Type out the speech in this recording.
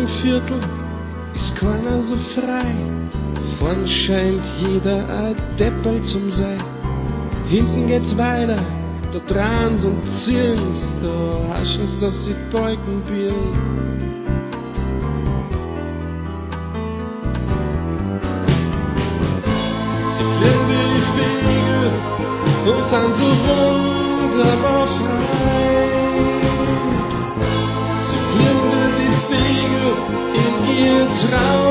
Viertel ist keiner so frei. Vorn scheint jeder ein Deppel zum sein. Hinten geht's weiter, da dran's und ziehen's, da haschen's, dass sie Balken bielen. Sie fliegen wie die Vögel und sind so wunderbar frei. Sie fliegen wie die Vögel in ihr Traum.